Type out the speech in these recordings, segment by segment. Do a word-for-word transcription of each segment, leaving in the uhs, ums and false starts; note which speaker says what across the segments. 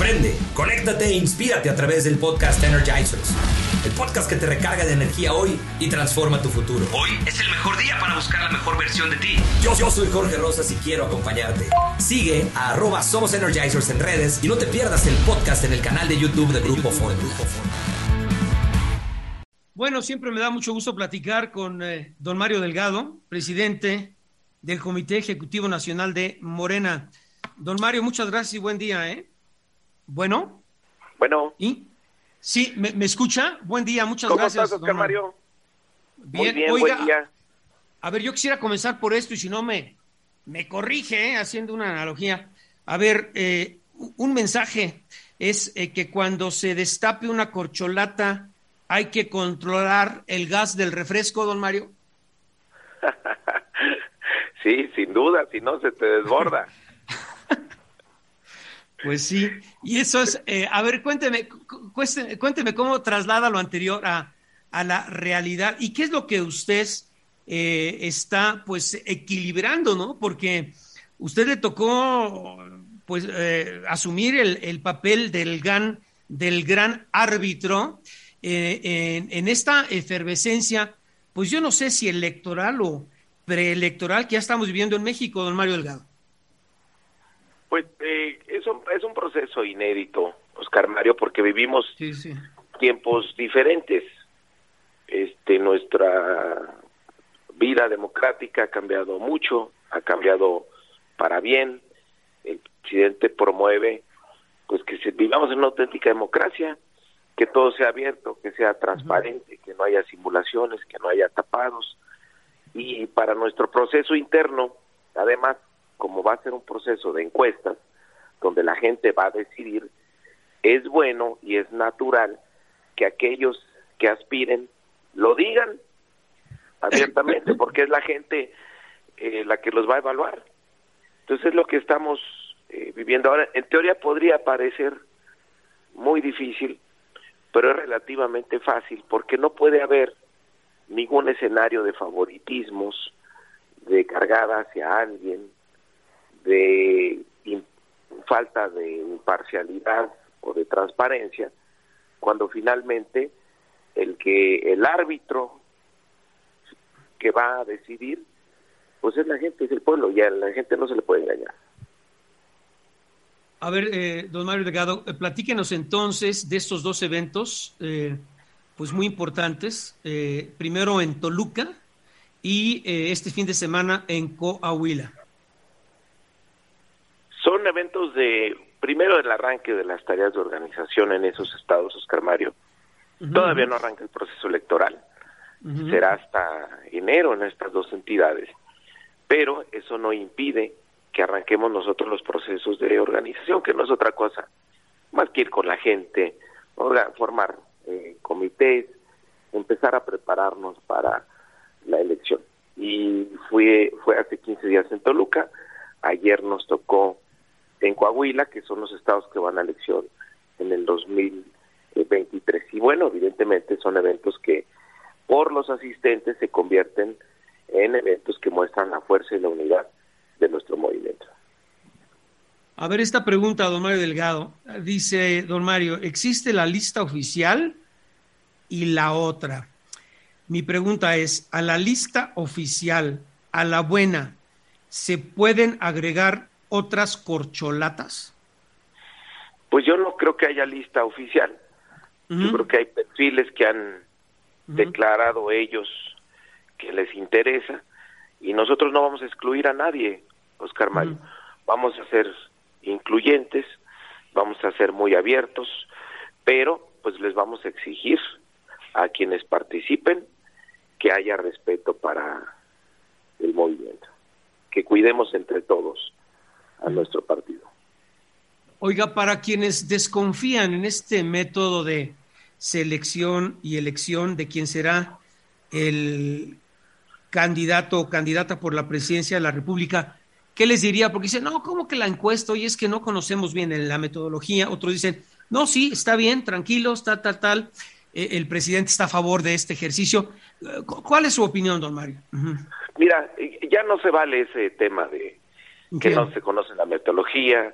Speaker 1: Aprende, conéctate e inspírate a través del podcast Energizers. El podcast que te recarga de energía hoy y transforma tu futuro. Hoy es el mejor día para buscar la mejor versión de ti. Yo, yo soy Jorge Rosas y quiero acompañarte. Sigue a arroba Somos Energizers en redes y no te pierdas el podcast en el canal de YouTube de Grupo Fórmula.
Speaker 2: Bueno, siempre me da mucho gusto platicar con eh, don Mario Delgado, presidente del Comité Ejecutivo Nacional de Morena. Don Mario, muchas gracias y buen día, ¿eh? Bueno.
Speaker 3: Bueno.
Speaker 2: ¿Y? Sí, ¿me, me escucha? Buen día, muchas
Speaker 3: ¿Cómo
Speaker 2: gracias.
Speaker 3: ¿Cómo estás, Oscar Mario?
Speaker 2: Bien,
Speaker 3: Muy bien,
Speaker 2: oiga,
Speaker 3: buen día.
Speaker 2: A ver, yo quisiera comenzar por esto y si no me, me corrige, ¿eh? Haciendo una analogía. A ver, eh, un mensaje es eh, que cuando se destape una corcholata hay que controlar el gas del refresco, don Mario.
Speaker 3: Sí, sin duda, si no se te desborda.
Speaker 2: Pues sí, y eso es, eh, a ver, cuénteme, cuénteme, cuénteme cómo traslada lo anterior a, a la realidad y qué es lo que usted eh, está pues equilibrando, ¿no? Porque usted le tocó pues eh, asumir el, el papel del gran, del gran árbitro eh, en, en esta efervescencia, pues yo no sé si electoral o preelectoral que ya estamos viviendo en México, don Mario Delgado.
Speaker 3: Pues eh, es, un, es un proceso inédito, Oscar Mario, porque vivimos
Speaker 2: sí, sí.
Speaker 3: tiempos diferentes. Este, nuestra vida democrática ha cambiado mucho, ha cambiado para bien. El presidente promueve pues que se, vivamos en una auténtica democracia, que todo sea abierto, que sea transparente, uh-huh. que no haya simulaciones, que no haya tapados. Y para nuestro proceso interno, además, como va a ser un proceso de encuestas, donde la gente va a decidir, es bueno y es natural que aquellos que aspiren lo digan abiertamente, porque es la gente eh, la que los va a evaluar. Entonces es lo que estamos eh, viviendo ahora. En teoría podría parecer muy difícil, pero es relativamente fácil, porque no puede haber ningún escenario de favoritismos, de cargada hacia alguien, de in, falta de imparcialidad o de transparencia, cuando finalmente el que el árbitro que va a decidir, pues es la gente, es el pueblo, y a la gente no se le puede engañar.
Speaker 2: A ver, eh, don Mario Delgado, eh, platíquenos entonces de estos dos eventos, eh, pues muy importantes, eh, primero en Toluca y eh, este fin de semana en Coahuila.
Speaker 3: Son eventos de, primero el arranque de las tareas de organización en esos estados, Oscar Mario. Uh-huh. Todavía no arranca el proceso electoral, uh-huh. será hasta enero en estas dos entidades, pero eso no impide que arranquemos nosotros los procesos de organización, que no es otra cosa más que ir con la gente, orga, formar eh, comités, empezar a prepararnos para la elección. Y fue, fue hace quince días en Toluca, ayer nos tocó en Coahuila, que son los estados que van a elección en el dos mil veintitrés. Y bueno, evidentemente son eventos que por los asistentes se convierten en eventos que muestran la fuerza y la unidad de nuestro movimiento.
Speaker 2: A ver, esta pregunta, don Mario Delgado, dice don Mario, ¿existe la lista oficial y la otra? Mi pregunta es, ¿a la lista oficial, a la buena, se pueden agregar otras corcholatas?
Speaker 3: Pues yo no creo que haya lista oficial. Uh-huh. Yo creo que hay perfiles que han uh-huh. declarado ellos que les interesa, y nosotros no vamos a excluir a nadie, Oscar Mario. Uh-huh. Vamos a ser incluyentes, vamos a ser muy abiertos, pero pues les vamos a exigir a quienes participen que haya respeto para el movimiento, que cuidemos entre todos a nuestro partido.
Speaker 2: Oiga, para quienes desconfían en este método de selección y elección de quién será el candidato o candidata por la presidencia de la República, ¿qué les diría? Porque dicen, no, ¿cómo que la encuesta? Oye, es que no conocemos bien la metodología. Otros dicen, no, sí, está bien, tranquilos, tal, tal, tal. Eh, el presidente está a favor de este ejercicio. ¿Cuál es su opinión, don Mario? Uh-huh.
Speaker 3: Mira, ya no se vale ese tema de que no se conoce la metodología,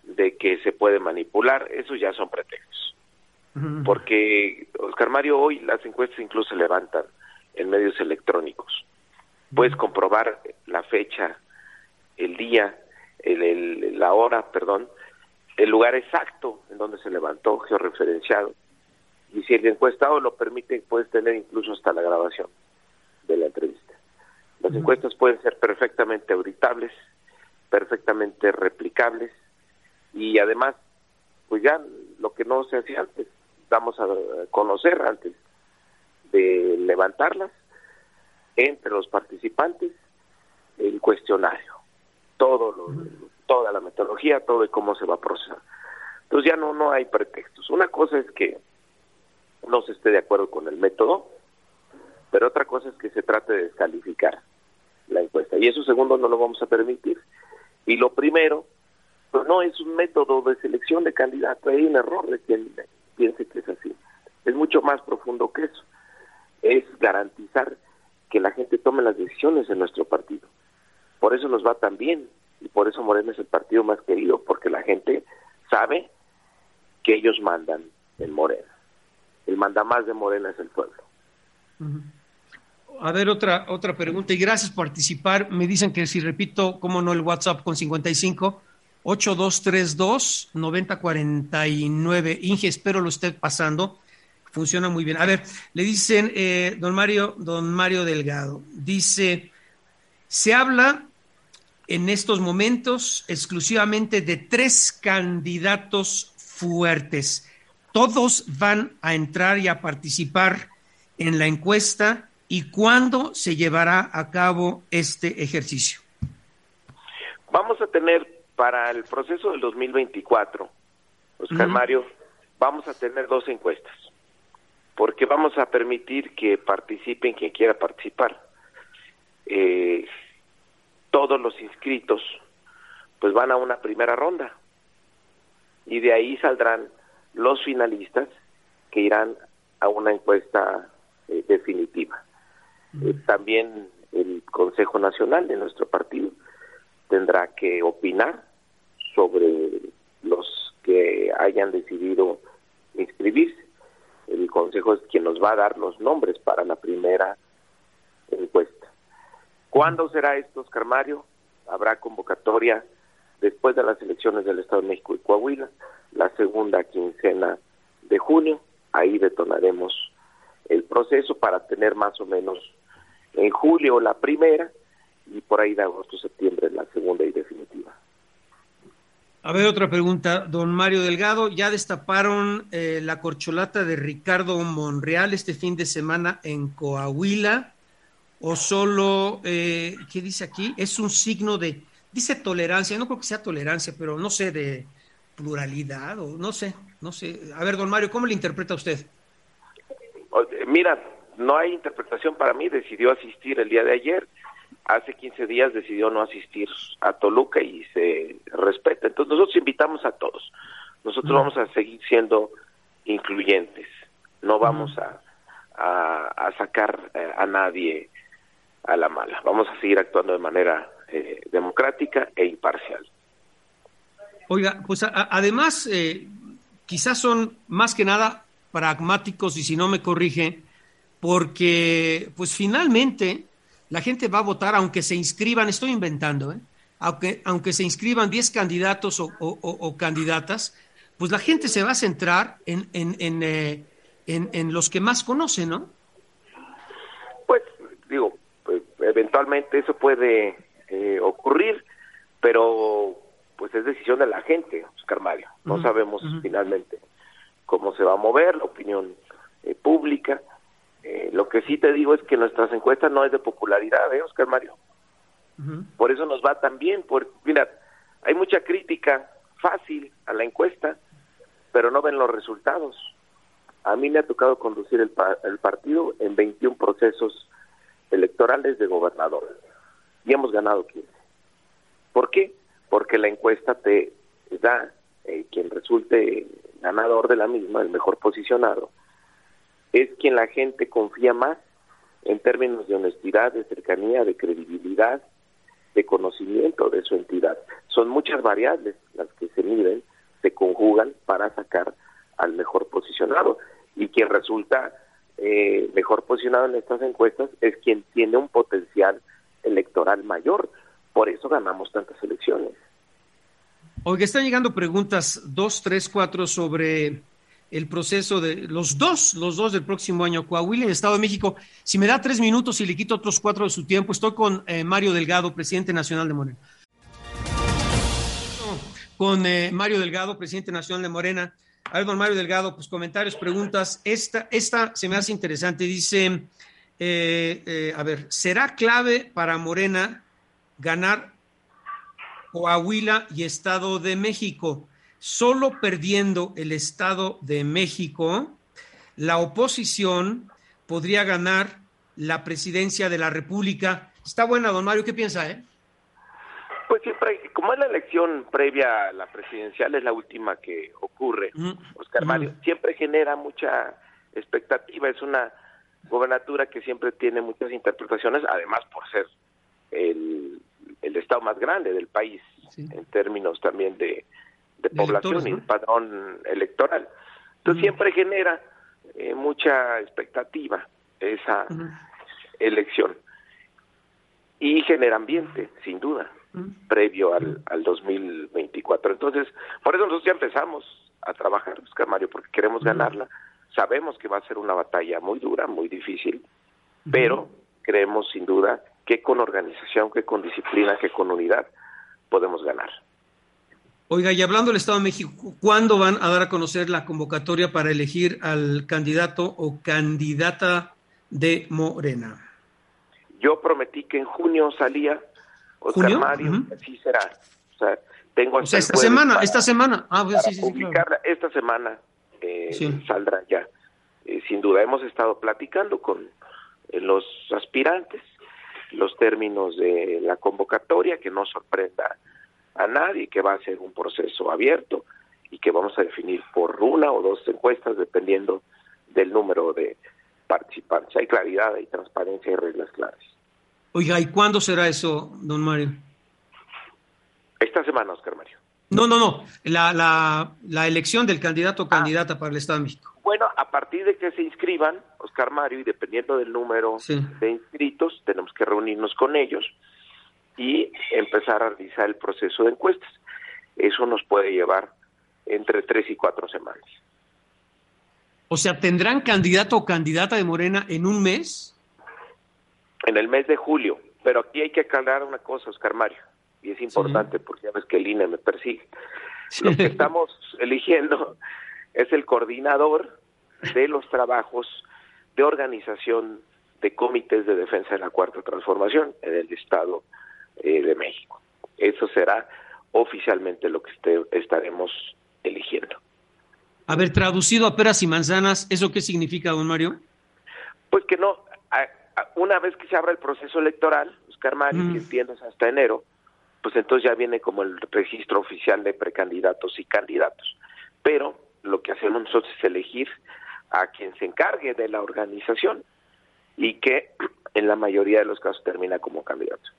Speaker 3: de que se puede manipular, esos ya son pretextos. Uh-huh. Porque, Oscar Mario, hoy las encuestas incluso se levantan en medios electrónicos. Uh-huh. Puedes comprobar la fecha, el día, el, el, la hora, perdón, el lugar exacto en donde se levantó, georreferenciado. Y si el encuestado lo permite, puedes tener incluso hasta la grabación de la entrevista. Las uh-huh. encuestas pueden ser perfectamente auditables, perfectamente replicables, y además, pues ya lo que no se hacía antes, damos a conocer antes de levantarlas, entre los participantes, el cuestionario, todo lo, uh-huh. toda la metodología, todo de cómo se va a procesar. Entonces ya no, no hay pretextos. Una cosa es que no se esté de acuerdo con el método, pero otra cosa es que se trate de descalificar la encuesta, y eso segundo no lo vamos a permitir. Y lo primero, pues no es un método de selección de candidato, hay un error de quien piense que es así. Es mucho más profundo que eso. Es garantizar que la gente tome las decisiones en nuestro partido. Por eso nos va tan bien, y por eso Morena es el partido más querido, porque la gente sabe que ellos mandan en Morena. El mandamás de Morena es el pueblo.
Speaker 2: A ver, otra otra pregunta, y gracias por participar. Me dicen que si repito, cómo no, el WhatsApp con cincuenta y cinco, ocho dos tres dos, nueve cero cuatro nueve. Inge, espero lo esté pasando. Funciona muy bien. A ver, le dicen, eh, don Mario, don Mario Delgado, dice, se habla en estos momentos exclusivamente de tres candidatos fuertes. Todos van a entrar y a participar en la encuesta. ¿Y cuándo se llevará a cabo este ejercicio?
Speaker 3: Vamos a tener para el proceso del dos mil veinticuatro, Oscar uh-huh. Mario, vamos a tener dos encuestas, porque vamos a permitir que participen quien quiera participar. Eh, todos los inscritos pues van a una primera ronda, y de ahí saldrán los finalistas que irán a una encuesta eh, definitiva. Eh, también el Consejo Nacional de nuestro partido tendrá que opinar sobre los que hayan decidido inscribirse. El Consejo es quien nos va a dar los nombres para la primera encuesta. ¿Cuándo será esto, Oscar Mario? Habrá convocatoria después de las elecciones del Estado de México y Coahuila, la segunda quincena de junio. Ahí detonaremos el proceso para tener más o menos en julio la primera, y por ahí de agosto, septiembre la segunda y definitiva.
Speaker 2: A ver, otra pregunta, don Mario Delgado, ¿ya destaparon eh, la corcholata de Ricardo Monreal este fin de semana en Coahuila? ¿O solo, eh, qué dice aquí? Es un signo de, dice tolerancia, no creo que sea tolerancia, pero no sé, de pluralidad, o no sé, no sé. A ver, don Mario, ¿cómo le interpreta usted?
Speaker 3: Mira, no hay interpretación para mí, decidió asistir el día de ayer, hace quince días decidió no asistir a Toluca y se respeta. Entonces nosotros invitamos a todos, nosotros uh-huh. vamos a seguir siendo incluyentes, no vamos uh-huh. a, a, a sacar eh, a nadie a la mala, vamos a seguir actuando de manera eh, democrática e imparcial.
Speaker 2: Oiga, pues a, además eh, quizás son más que nada pragmáticos, y si no me corrige, porque pues finalmente la gente va a votar aunque se inscriban, estoy inventando, ¿eh? aunque, aunque se inscriban diez candidatos o, o, o candidatas, pues la gente se va a centrar en, en, en, eh, en, en los que más conocen, ¿no?
Speaker 3: Pues digo, pues, eventualmente eso puede eh, ocurrir, pero pues es decisión de la gente, Oscar Mario, no uh-huh. sabemos uh-huh. finalmente cómo se va a mover la opinión eh, pública. Eh, lo que sí te digo es que nuestras encuestas no es de popularidad, ¿eh, Oscar Mario? Uh-huh. Por eso nos va tan bien. Por, mira, hay mucha crítica fácil a la encuesta, pero no ven los resultados. A mí me ha tocado conducir el, el partido en veintiún procesos electorales de gobernador, y hemos ganado quince. ¿Por qué? Porque la encuesta te da eh, quien resulte ganador de la misma, el mejor posicionado, es quien la gente confía más en términos de honestidad, de cercanía, de credibilidad, de conocimiento de su entidad. Son muchas variables las que se miden, se conjugan para sacar al mejor posicionado, y quien resulta eh, mejor posicionado en estas encuestas es quien tiene un potencial electoral mayor. Por eso ganamos tantas elecciones.
Speaker 2: Oiga, están llegando preguntas dos, tres, cuatro sobre el proceso de los dos, los dos del próximo año, Coahuila y el Estado de México. Si me da tres minutos y le quito otros cuatro de su tiempo, estoy con eh, Mario Delgado, presidente nacional de Morena. Con eh, Mario Delgado, presidente nacional de Morena. A ver, don Mario Delgado, pues comentarios, preguntas. Esta, esta se me hace interesante. Dice, eh, eh, a ver, ¿será clave para Morena ganar Coahuila y Estado de México? Solo perdiendo el Estado de México, la oposición podría ganar la presidencia de la República. Está buena, don Mario, ¿qué piensa, eh?
Speaker 3: Pues siempre, como es la elección previa a la presidencial, es la última que ocurre, mm. Oscar Mario, mm. siempre genera mucha expectativa. Es una gobernatura que siempre tiene muchas interpretaciones, además por ser el, el estado más grande del país, sí, en términos también de, de población y, ¿no?, padrón electoral. Entonces mm. siempre genera eh, mucha expectativa esa mm. elección, y genera ambiente, sin duda, mm. previo al, al dos mil veinticuatro. Entonces, por eso nosotros ya empezamos a trabajar, Oscar Mario, porque queremos mm. ganarla. Sabemos que va a ser una batalla muy dura, muy difícil, mm. pero creemos sin duda que con organización, que con disciplina, que con unidad podemos ganar.
Speaker 2: Oiga, y hablando del Estado de México, ¿cuándo van a dar a conocer la convocatoria para elegir al candidato o candidata de Morena?
Speaker 3: Yo prometí que en junio salía, Oscar ¿Junio? Mario, uh-huh. así será. O sea, tengo hasta
Speaker 2: o sea, esta semana, para, esta semana. Ah, pues, sí, sí,
Speaker 3: publicarla. Claro. Esta semana eh, sí. saldrá ya. Eh, sin duda, hemos estado platicando con eh, los aspirantes, los términos de la convocatoria, que no sorprenda a nadie, que va a ser un proceso abierto y que vamos a definir por una o dos encuestas, dependiendo del número de participantes. Hay claridad, hay transparencia y reglas claras.
Speaker 2: Oiga, ¿y cuándo será eso, don Mario?
Speaker 3: Esta semana, Oscar Mario.
Speaker 2: No, no, no, la, la, la elección del candidato o candidata ah, para el Estado de México.
Speaker 3: Bueno, a partir de que se inscriban, Oscar Mario, y dependiendo del número sí. de inscritos, tenemos que reunirnos con ellos y empezar a realizar el proceso de encuestas. Eso nos puede llevar entre tres y cuatro semanas.
Speaker 2: O sea, ¿tendrán candidato o candidata de Morena en un mes?
Speaker 3: En el mes de julio, pero aquí hay que aclarar una cosa, Oscar Mario, y es importante sí. porque ya ves que el I N E me persigue. Sí. Lo que estamos eligiendo es el coordinador de los trabajos de organización de comités de defensa de la Cuarta Transformación en el Estado eh, de México. Eso será oficialmente lo que este, estaremos eligiendo.
Speaker 2: A ver, traducido a peras y manzanas, ¿eso qué significa, don Mario?
Speaker 3: Pues que no, a, a, una vez que se abra el proceso electoral, Oscar Mario, mm. que entiendes hasta enero, pues entonces ya viene como el registro oficial de precandidatos y candidatos. Pero lo que hacemos nosotros es elegir a quien se encargue de la organización y que en la mayoría de los casos termina como candidato.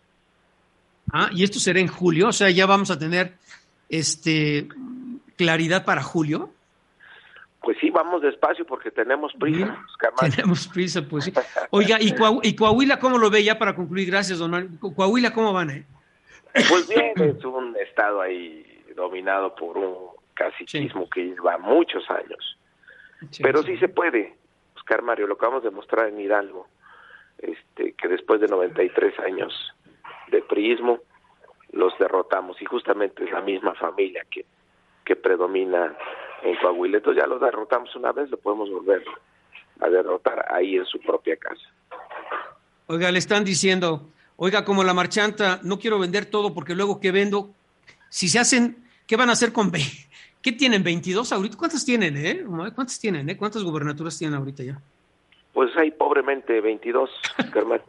Speaker 2: Ah, y esto será en julio, o sea, ya vamos a tener este claridad para julio.
Speaker 3: Pues sí, vamos despacio porque tenemos prisa.
Speaker 2: Sí, tenemos prisa, pues sí. Oiga, ¿y, Coahu- ¿y Coahuila cómo lo ve ya para concluir? Gracias, don Mario. ¿Coahuila cómo van, eh?
Speaker 3: Pues bien, es un estado ahí dominado por un caciquismo sí. que lleva muchos años. Sí, Pero sí. sí se puede, Oscar Mario, lo acabamos de mostrar en Hidalgo, este, que después de noventa y tres años de priismo, los derrotamos, y justamente es la misma familia que, que predomina en Coahuila. Entonces ya los derrotamos una vez, lo podemos volver a derrotar ahí en su propia casa.
Speaker 2: Oiga, le están diciendo, oiga, como la marchanta, no quiero vender todo porque luego ¿qué vendo? Si se hacen, ¿qué van a hacer con ve? ¿Qué tienen? ¿veintidós ahorita? ¿Cuántas tienen, eh? ¿Cuántas tienen, eh? ¿Cuántas gubernaturas tienen ahorita ya?
Speaker 3: Pues hay pobremente veintidós, Carmen.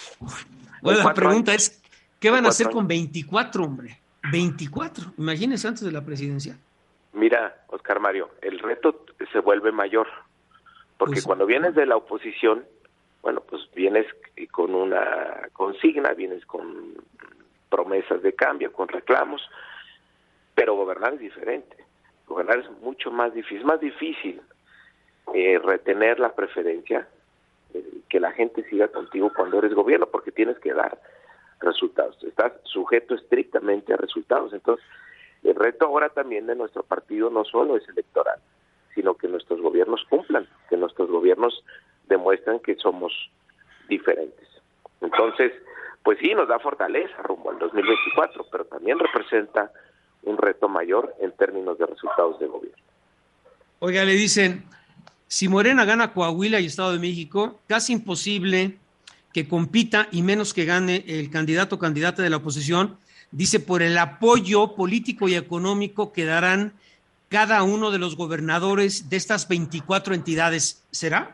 Speaker 2: Bueno, la pregunta años. es, ¿qué van a hacer años? con veinticuatro, hombre? veinticuatro, imagínense antes de la presidencia.
Speaker 3: Mira, Oscar Mario, el reto se vuelve mayor, porque pues, cuando vienes de la oposición, bueno, pues vienes con una consigna, vienes con promesas de cambio, con reclamos, pero gobernar es diferente. gobernar es mucho más difícil, es más difícil eh, retener la preferencia, eh, que la gente siga contigo cuando eres gobierno, porque tienes que dar resultados, estás sujeto estrictamente a resultados. Entonces, el reto ahora también de nuestro partido no solo es electoral, sino que nuestros gobiernos cumplan, que nuestros gobiernos demuestran que somos diferentes. Entonces, pues sí, nos da fortaleza rumbo al dos mil veinticuatro, pero también representa un reto mayor en términos de resultados de gobierno.
Speaker 2: Oiga, le dicen, si Morena gana Coahuila y Estado de México, casi imposible que compita y menos que gane el candidato o candidata de la oposición, dice, por el apoyo político y económico que darán cada uno de los gobernadores de estas veinticuatro entidades. ¿Será?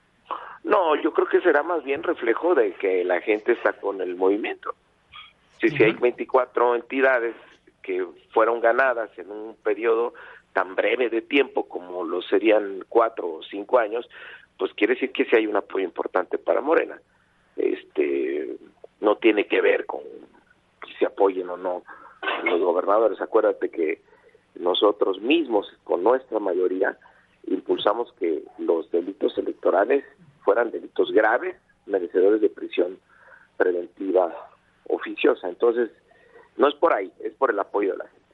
Speaker 2: No,
Speaker 3: yo creo que será más bien reflejo de que la gente está con el movimiento. Si, uh-huh. si hay veinticuatro entidades que fueron ganadas en un periodo tan breve de tiempo como lo serían cuatro o cinco años, pues quiere decir que sí hay un apoyo importante para Morena. Este, no tiene que ver con si se apoyen o no los gobernadores. Acuérdate que nosotros mismos, con nuestra mayoría, impulsamos que los delitos electorales fueran delitos graves, merecedores de prisión preventiva oficiosa. Entonces, no es por ahí, es por el apoyo de la gente.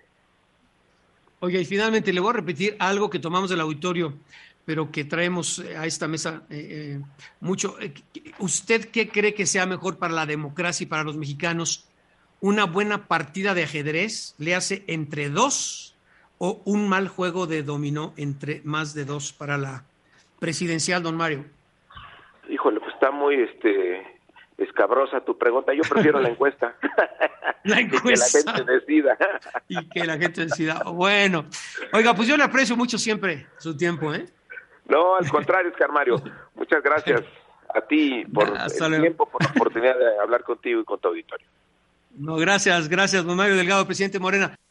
Speaker 2: Oye, y finalmente le voy a repetir algo que tomamos del auditorio, pero que traemos a esta mesa eh, eh, mucho. ¿Usted qué cree que sea mejor para la democracia y para los mexicanos? ¿Una buena partida de ajedrez le hace entre dos o un mal juego de dominó entre más de dos para la presidencial, don Mario?
Speaker 3: Híjole, pues está muy este escabrosa tu pregunta. Yo prefiero la encuesta.
Speaker 2: La encuesta.
Speaker 3: Y que la gente decida.
Speaker 2: Y que la gente decida. Bueno, oiga, pues yo le aprecio mucho siempre su tiempo, ¿eh?
Speaker 3: No, al contrario, Oscar Mario. Muchas gracias a ti por Hasta el luego. tiempo, por la oportunidad de hablar contigo y con tu auditorio.
Speaker 2: No, gracias, gracias, don Mario Delgado, presidente Morena.